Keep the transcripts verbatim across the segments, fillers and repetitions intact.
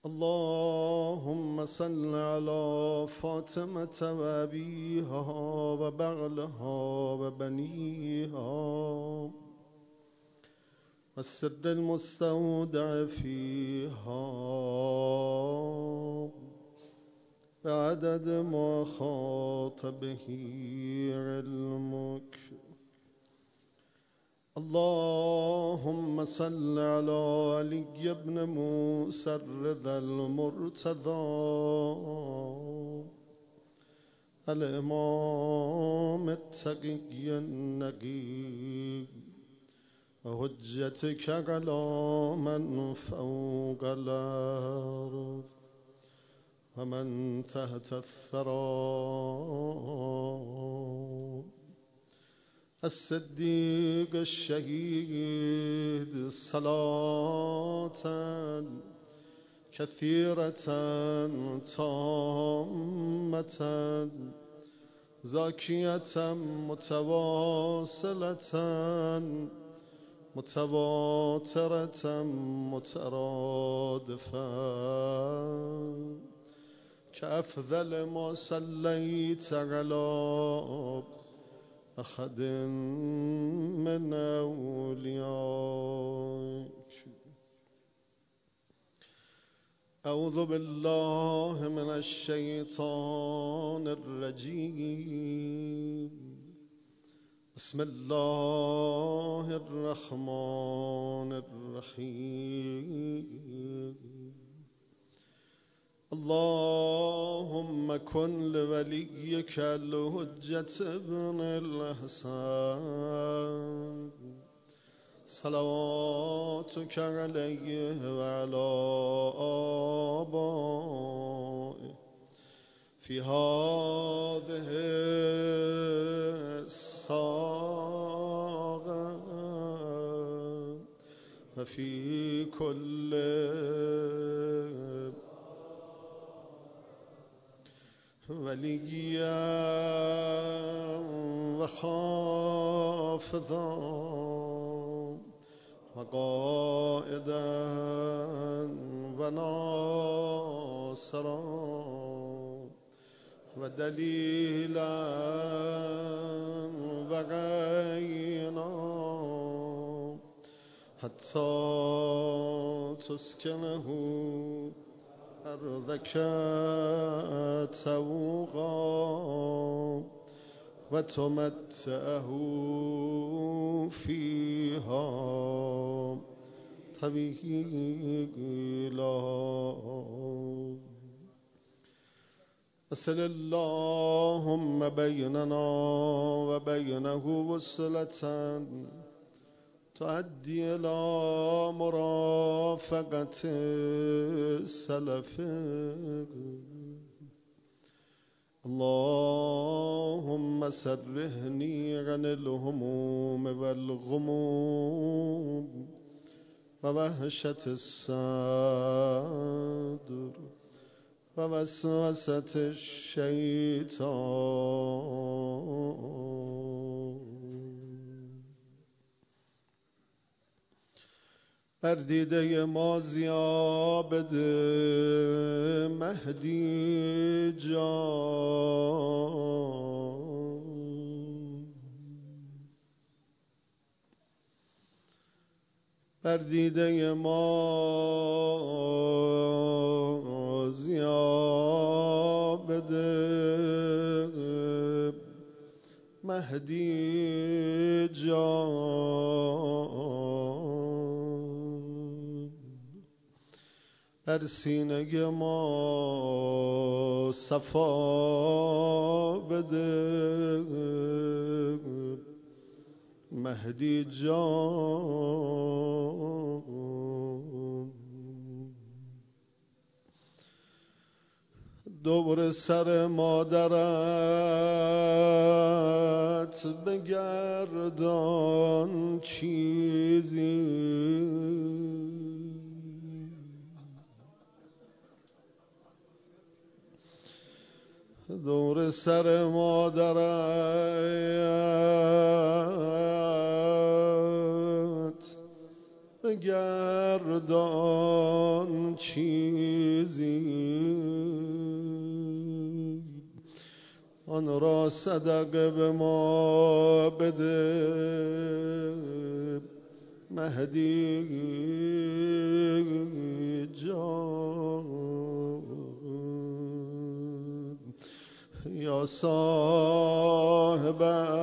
اللهم صل على فاطمة وأبيها وبغلها وبنيها والسر المستودع فيها بعدد ما خاط به علمك. اللهم صل على علي بن موسى الرضا المرتضى الإمام التقي النقي وحجتك على من فوق الأرض ومن تحت الثرى، الصديق الشهيد صلاة كثيرة تامة زاكية متواصلة متواترة مترادفة كأفضل ما صليت على أحد من أوليائك. أعوذ بالله من الشيطان الرجيم. بسم الله الرحمن الرحيم. اللهم كن لوليك الحجة ابن الحسن صلواتك عليه وعلى آبائه في هذه الساعة وفي كل وليا وخافضا وقائدا وناصرا ودليلا وعينا حتى تسكنه أرضك توقا وتمتعه فيها طويلا. وصل اللهم بيننا وبينه وصلة تؤدي إلى مرافقة السلف. اللهم سرهني عن الهموم والغموم ووحشة الصدر ووسوسة الشيطان. بر دیده ما ضیا بده مهدی جان، بر دیده ما ضیا بده مهدی جان، بر سینه ما صفا بده مهدی جان. دور سر مادرت بگردان چیزی، دور سر مادرت بگردان چیزی آن را صدقه به ما بده مهدی جان یا صاحب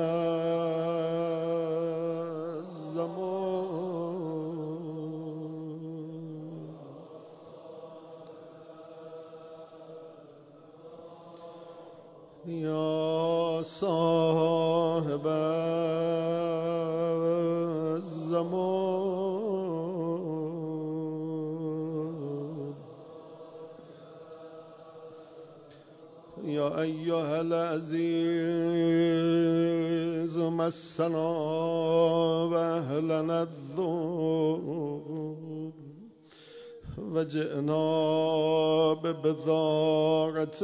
الزمان یا صاحب الزمان یا ایها العزیز مسنا و اهلنا الذنوب و جئنا ببضاعة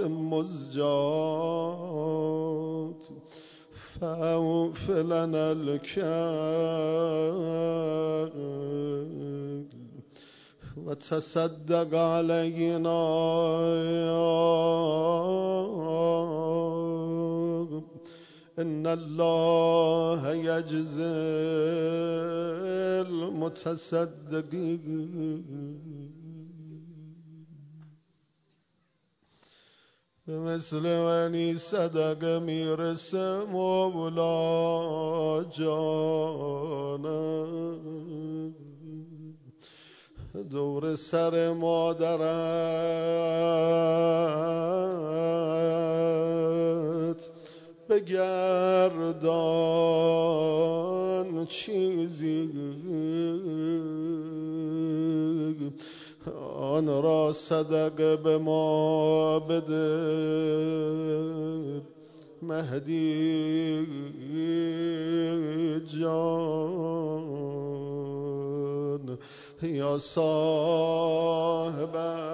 مزجات فاوف لنا الكيل وتصدق علينا إن الله يجزي المتصدقين مثل ونی صدقه میرسه مولا جانم دور سر مادرت بگردان چیزی آن را صدقه به ما بده مهدی جان یا صاحب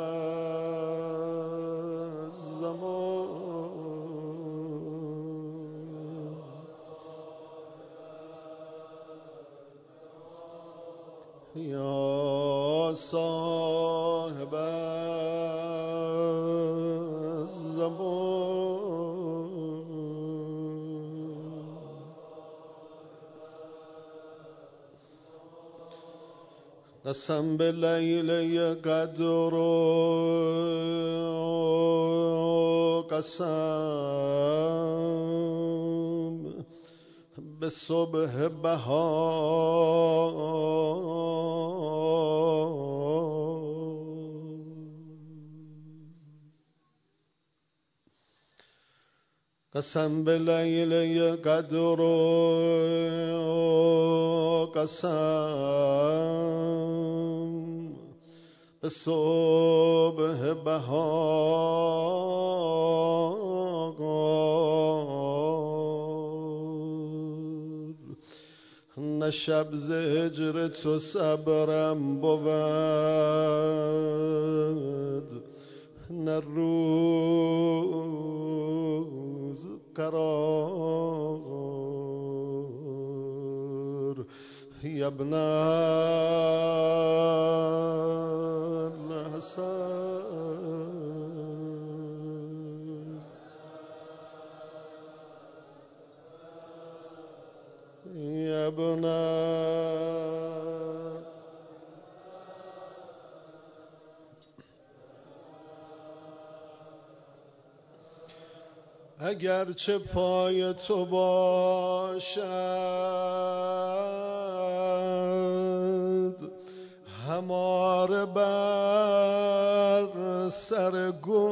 الزمان یا صاحب الزمان قسم به لیله قدر و قسم به صبح بهار قسم به لیله قدر و قسم به صبح بهار نه شب ز هجر تو صبرم بود نه روز قرار یا ابن الحسن یا ابن اگرچه پای تو باشد هماره بر سر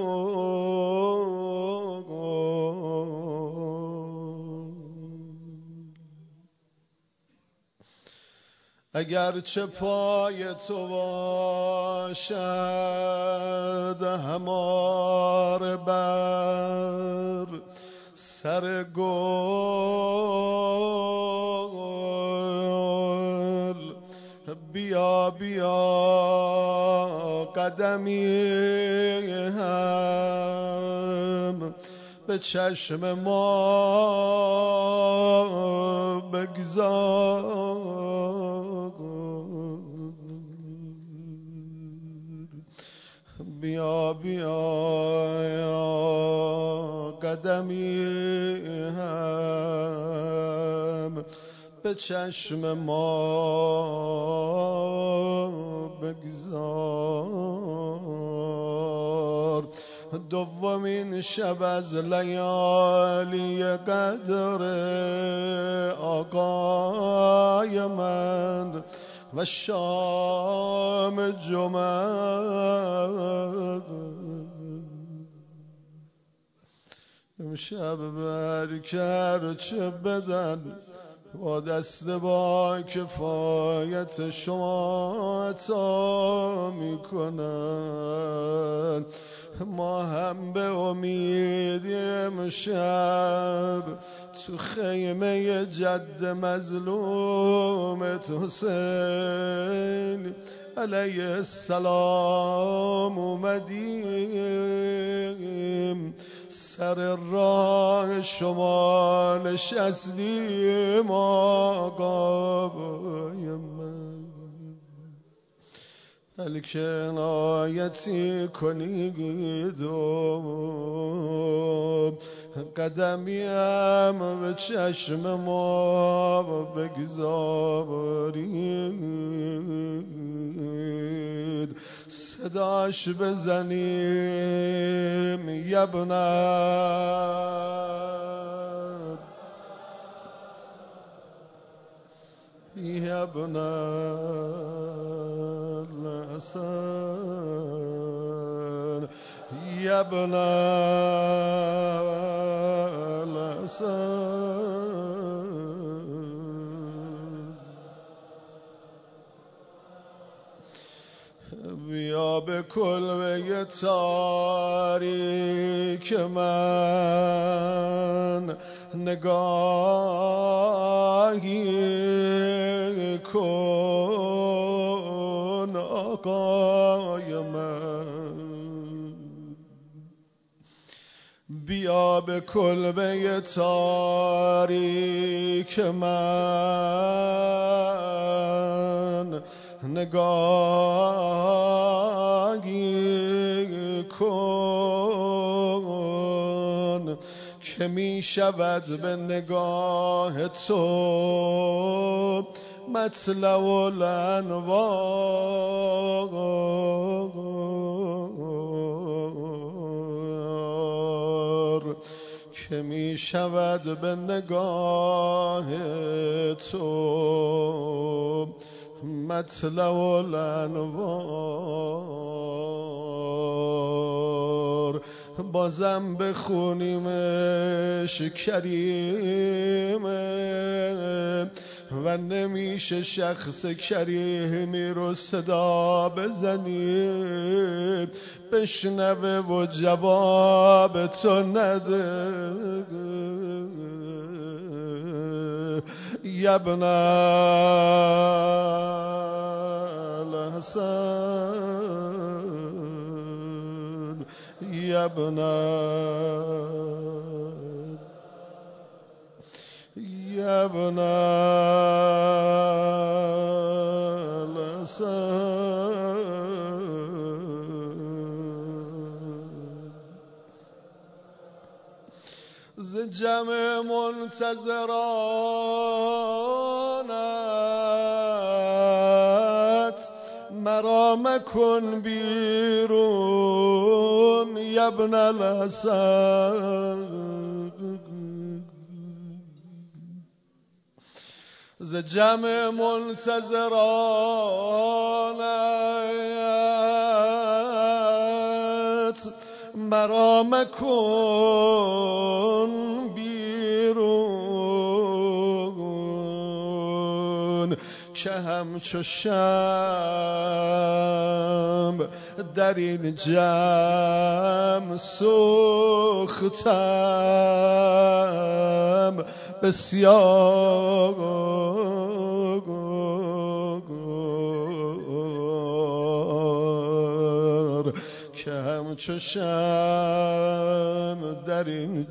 گل اگرچه پای تو باشد هماره بر سر گل بیا بیا قدمی هم به چشم ما بگذار بیا بیا قدمی هم به چشم ما بگذار. دومین شب از لیالی قدر آقای من و شام جمعه، امشب برکر چه بدن با دست با کفایت شما عطا میکنن. ما هم به امید امشب تو خیمه جد مظلومت حسین علیه السلام اومدیم، سر راه شما نشستیم آقای من. بلکه عنایتی کنید و قدمیم به چشم ما بگذارید، صداش بزنیم یبنم یبنم الحسن یبن الحسن. بیا به کلبه تاریک من نگاهی کن آقای من. بیا به کلبه تاریک من نگاهی کن که می شود به نگاه تو مطلع الانوار، که می شود به نگاه تو مطلع الانوار. بازم بخونیمش کریمه و نمیشه شخص کریمی رو صدا بزنیم بشنوه و جواب تو نده. یبن الحسن یبن یبن الحسن. ز جمع منتظرانت مرا مکن بیرون یبن الحسن. ز جمع منتظرانت مرا مکن بیرون که همچو شمع در این جمع سوختم بسیار، که همچو شمع در این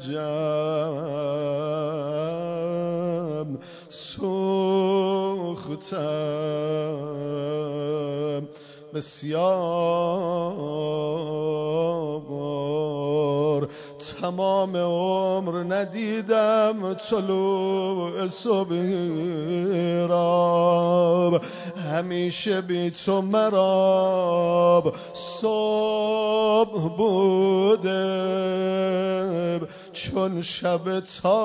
جمع سوختم بسیار. تمام عمر ندیدم طلوع صبحی را، همیشه بی تو مرا صبح بوده چون شب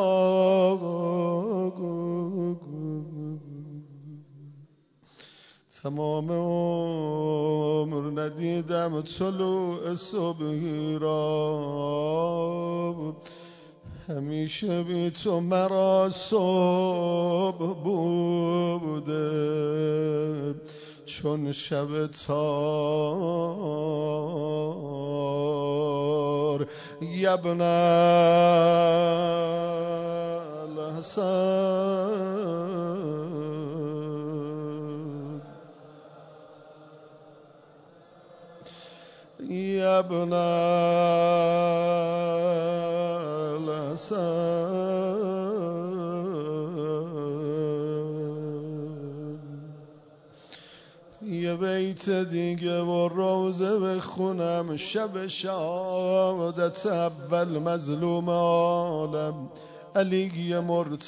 تار. تمام عمر ندیدم طلوع صبحی را، همیشه بی تو مرا صبح بوده چون شب تار. یبن الحسن یبن الحسن. یه بیت دیگه و روزه بخونم، شب شهادت اول مظلوم عالم علی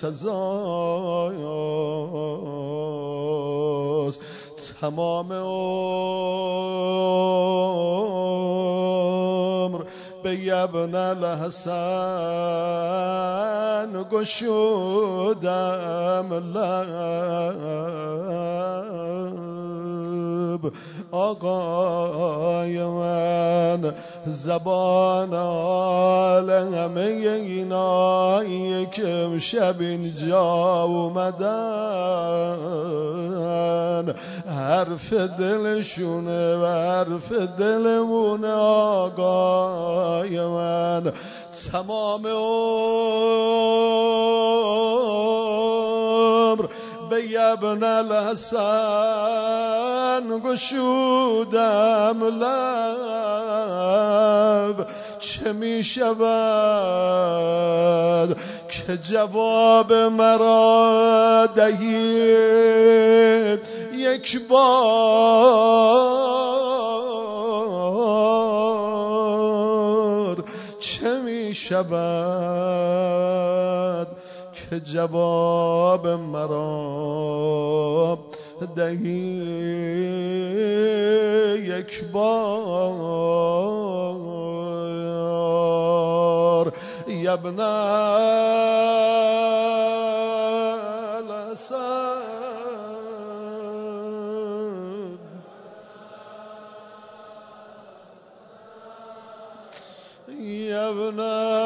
مرتضاست. تمام عمر به یبن الحسن گشودم لب، آقای من زبان حال همه اینایی که امشب اینجا اومدن، حرف دلشونه و حرف دلمونه. آقای من تمام عمر به یبن الحسن گشودم لب، چه می شود که جواب مرا دهی یک بار. چه می شود که جواب مرا دهی یک بار. یبن الحسن یبن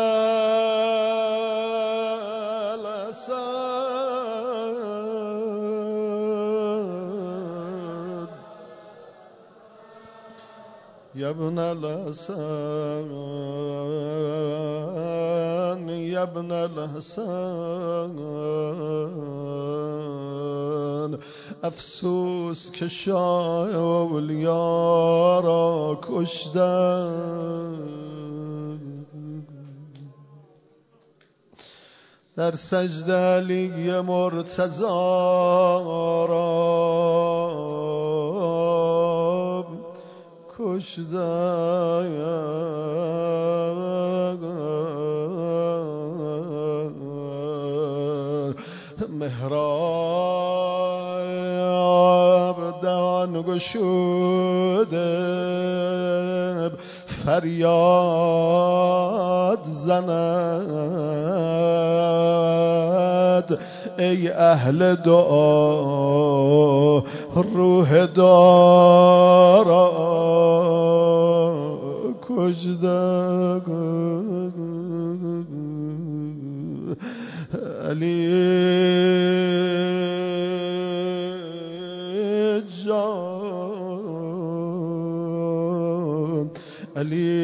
الحسن یبن الحسن یبن الحسن. افسوس که شاه اولیا را کشتن، در سجده علی مرتضا را کشتن. محراب دهان گشوده فریاد زند، ای اهل دعا روح دارا کشته. علی جان علی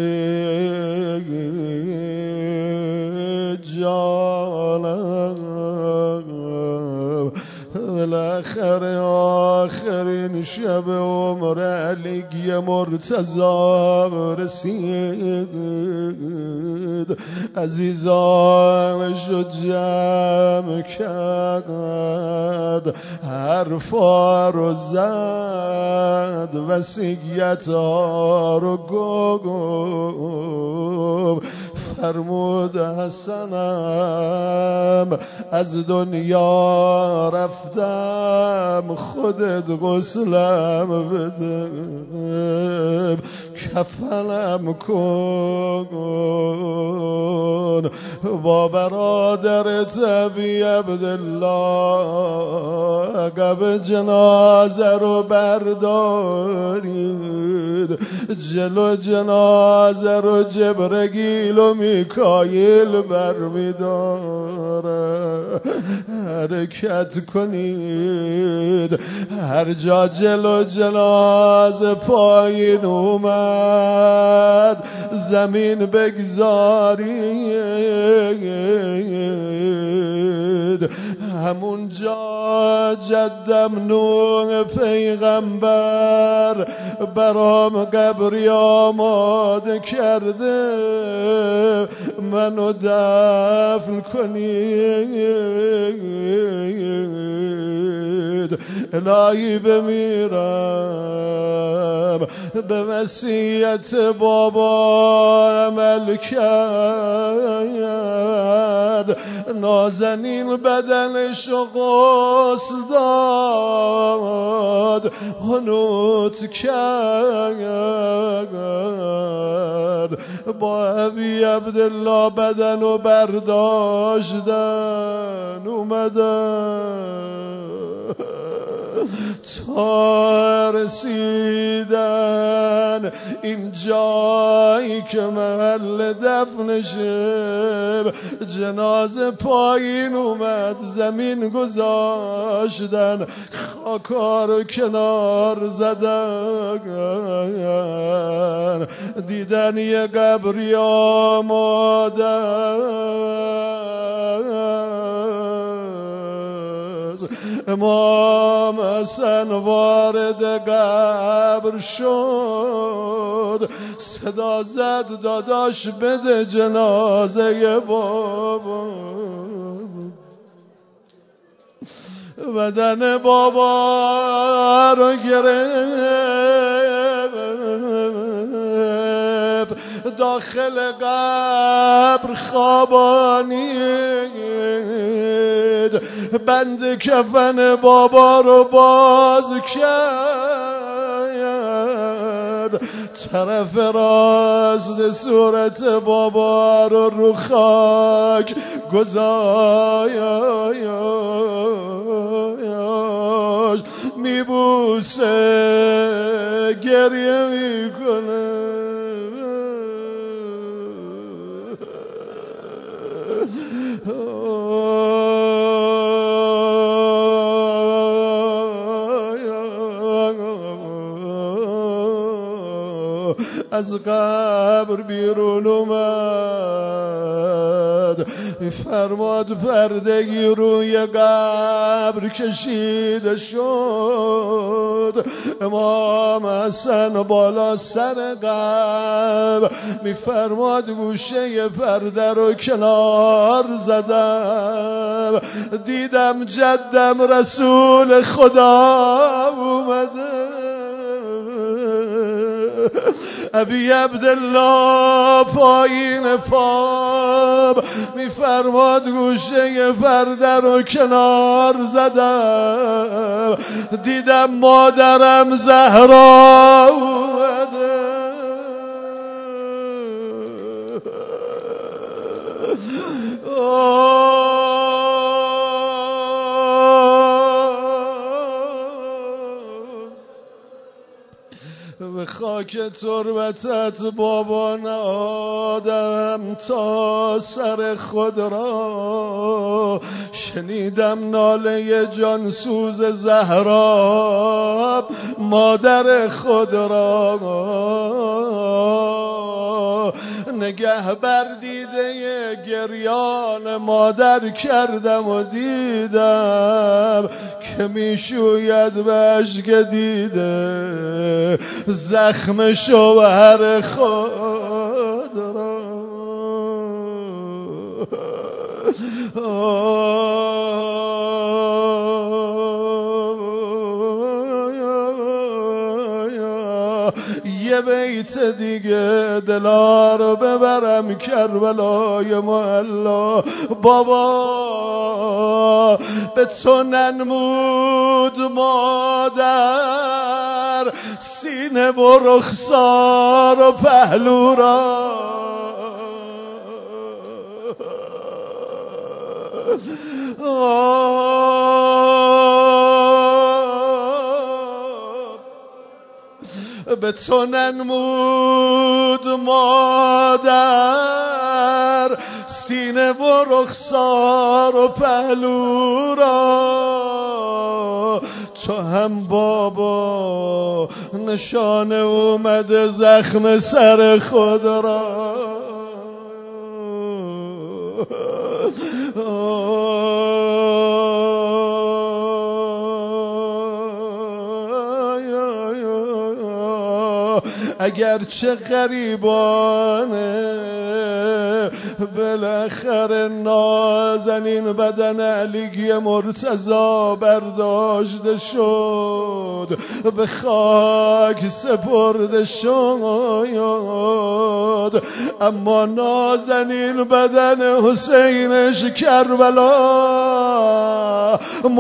جانم، بالاخره آخرین شب عمر علی کوی مرتضی رسید، عزیزانش رو جمع کرد، حرفا رو زد، وصیت ها رو گفت، فرمود حسنم از دنیا رفتم، خودت غسلم بده، کفنم کن، با برادرت ابی عبدالله عقب جنازه رو بردارید، جلو جنازه رو جبرئیل و میکائیل برمیداره، حرکت کنید، هر جا جلو جنازه پایین اومد زمین بگذارید، همون جا جدم نوح پیغمبر برام قبری آماده کرده، منو دفن کنید، الهی بمیرم به وصیت بابا عمل کرد، نازنین بدنشو غسل داد، حنوط کرد، با ابی عبدالله بدنو برداشتن اومدن تا رسیدن این جایی که محل دفنشه، جنازه پایین اومد زمین گذاشتن، خاکا رو کنار زدن، دیدن یه قبری آماده، امام حسن وارد قبر شد، صدا زد داداش بده جنازه بابا، بدن بابا رو گرفت، داخل قبر خوابانید، بند کفن بابا رو باز کرد، طرف راست صورت بابا رو رو خاک گذاشت، میبوسه گریه میکنه، از قبر بیرون اومد، فرماد پردگی روی قبر کشیده شد، امام حسن بالا سر قبر میفرماد گوشه پرده رو کنار زدم، دیدم جدم رسول خدا اومده، ابی عبدالله پایین پام میفرماد گوشه پرده رو کنار زدم، دیدم مادرم زهرا اومده، به خاک تربتت بابا نهادم تا سر خود را، شنیدم ناله جانسوز زهرا مادر خود را، نگه بر دیده گریان مادر کردم و دیدم که میشوید به اشک دیده زخم شوهر خود را. یه بیت دیگه دلا رو ببرم کربلای معلا. بابا به تو ننمود مادر سینه و رخسار و پهلو را. به تو ننمود مادر سینه و رخسار و پهلو را. تو هم بابا نشانه اومده زخم سر خود را. اگر چه غریبانه بالاخره نازنین بدن علی مرتضی برداشته شد به خاک سپرده شد، اما نازنین بدن حسینش کربلا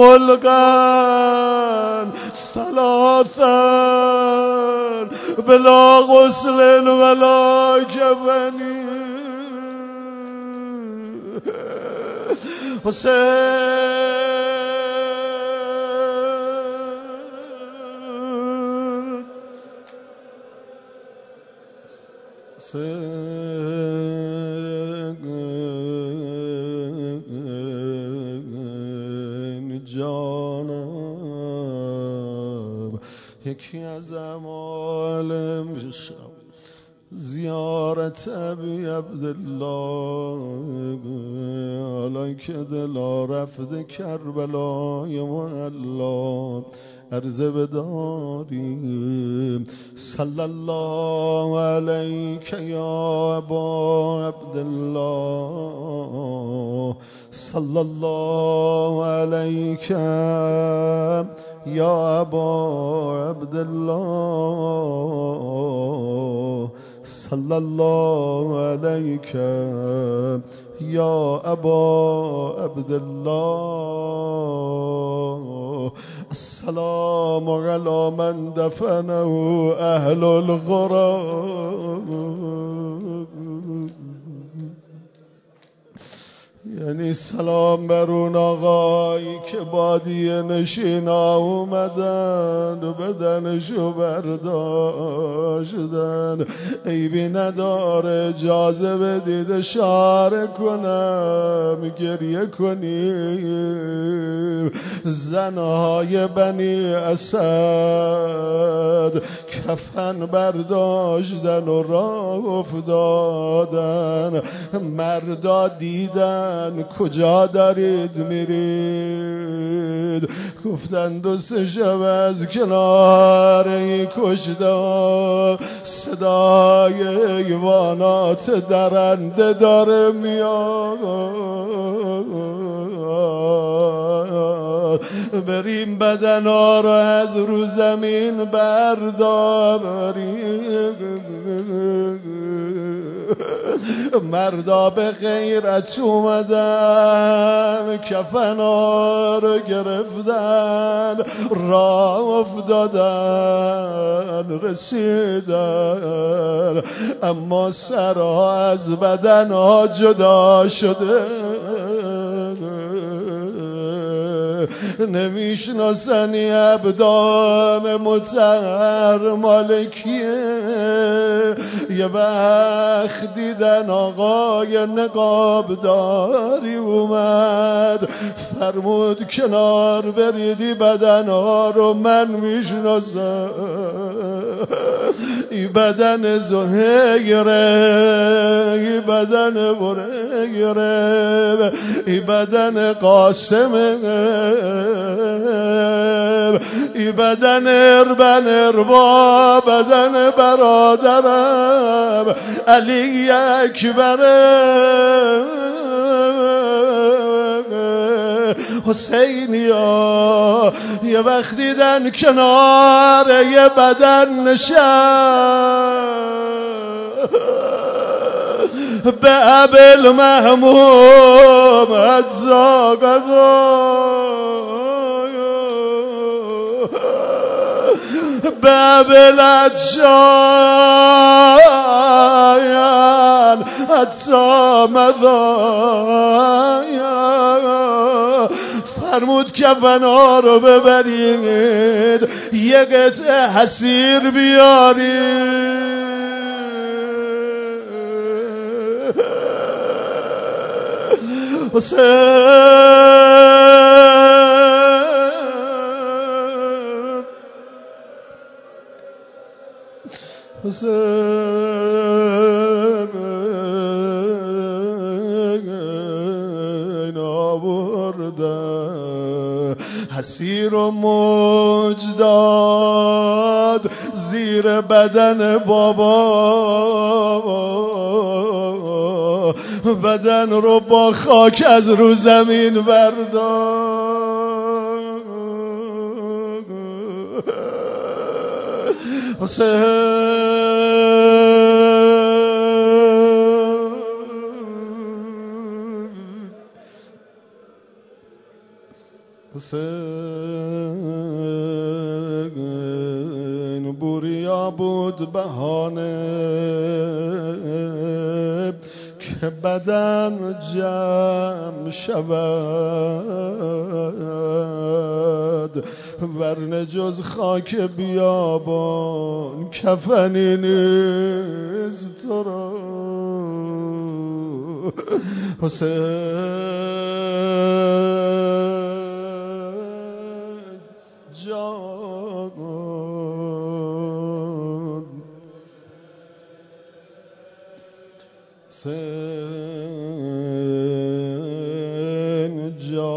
ملقن ثلاثا بلا غسل ولا کفنی. حسین حسین جانم، یکی از اعمال زیارت ابی عبدالله، حالا که دلا رفته کربلای معلا عرضه بداریم. صلی الله علیک یا ابا عبدالله، صلی الله علیک یا ابا عبدالله، صلی الله علیک یا ابا عبدالله. السلام علی من دفنه اهل القرى. یعنی سلام بر اون آقایی که بادیه نشینا اومدن بدنشو برداشتن. عیبی نداره اجازه بدید اشاره کنم گریه کنیم. زنهای بنی اسد کفن برداشتن و راه افتادن. مردا دیدن کجا دارید میرید؟ گفتن دو سه شب از کنار ای کشته صدای حیوانات درنده داره میاد، بریم بدنا رو از رو زمین برداریم. مردا به غیرت اومدن کفنا رو گرفتن راه افتادن رسیدن، اما سرها از بدنها جدا شده نمیشناسنی. ابدان مطهر مالکیه. یه وقت دیدن آقای نقابداری اومد فرمود کنار بریدی بدنها رو من میشناسم. ای بدن زهیره، ای بدن برگره، ای بدن قاسمه، ای بدن اربن اربا، بدن برادرم علی اکبره. حسینی ها یه وقت دیدن کنار یه بدن نشست به ابل محموم ادزاقدا، به ابل ادشاین ادسامداین، فرمود کفنا رو ببرید یه قطعه حسیر بیارید. حسین حسین آورده حسیر و موج داد زیر بدن بابا، بدن رو با خاک از رو زمین بردار. حسین حسین بوریا بود بهانه که بدن جمع شود، ورنه جز خاک بیابان کفنی نیست تو را. حسین جان حسین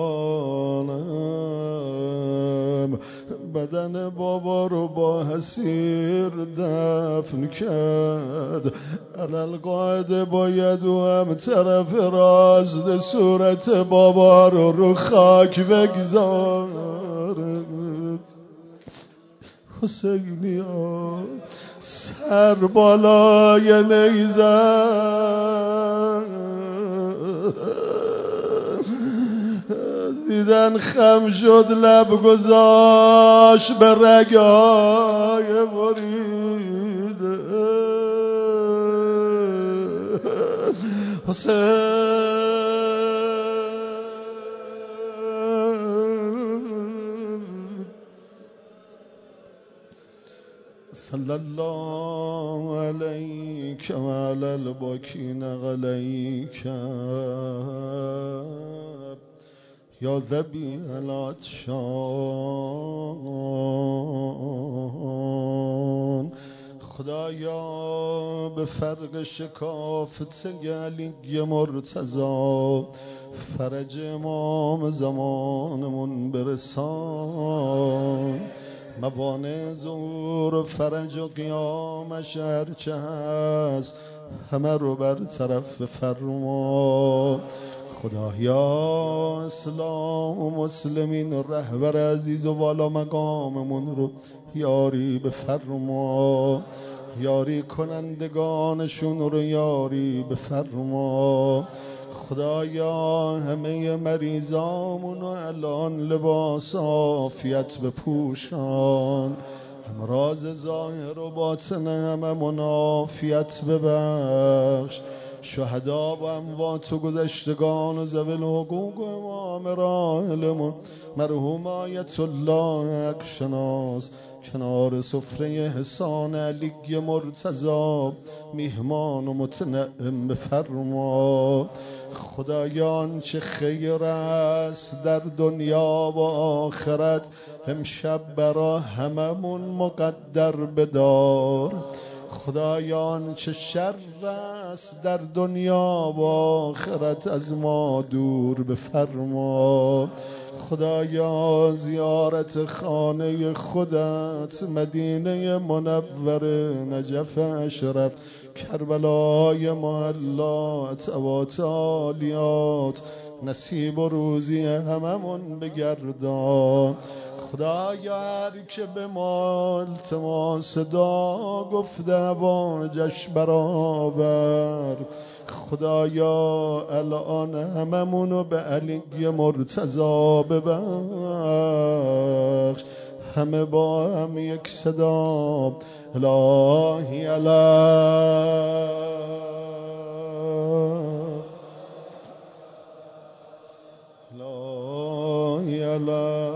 جانم بدن بابا رو با حسیر دفن کرد. علالقاعده باید و هم طرف راست صورت بابا رو رو خاک بگذار. حسینی ها سر بالای نیزن دیدن خم شد لب گذاشت به رگای بریده. حسین صلی الله علیک و علی الباکین علیک یا ذبیح العطشان. خدایا به فرق شکافت علی مرتضی فرج امام زمانمون برسان. موانع ظهور و فرج و قیامش هرچه هست همه رو برطرف بفرما. خدایا اسلام و مسلمین و رهبر عزیز و والا مقاممون رو یاری بفرما، یاری کنندگانشون رو یاری بفرما. خدایا همه مریضامون و الان لباس عافیت بپوشان، امراض ظاهر و باطن هممون عافیت ببخش. شهدا و اموات و گذشتگان و ذوی الحقوق و امام راحلمون مرحوم آیت الله حق شناس کنار سفره حسان علی مرتضی میهمان و متنعم بفرما. خدایان چه خیر است در دنیا و آخرت امشب برا هممون مقدر بدار. خدایان چه شر است در دنیا و آخرت از ما دور بفرما. خدایا زیارت خانه خودت مدینه منور، نجف اشرف، کربلای محلات، اواتالیات نصیب و روزی هممون بگردان. خدایا هر که به ما التماس دعا گفته واجش برآور. خدایا الان هممونو به علی مرتضی ببخش. همه با هم یک صدا الهی الهی الهی الهی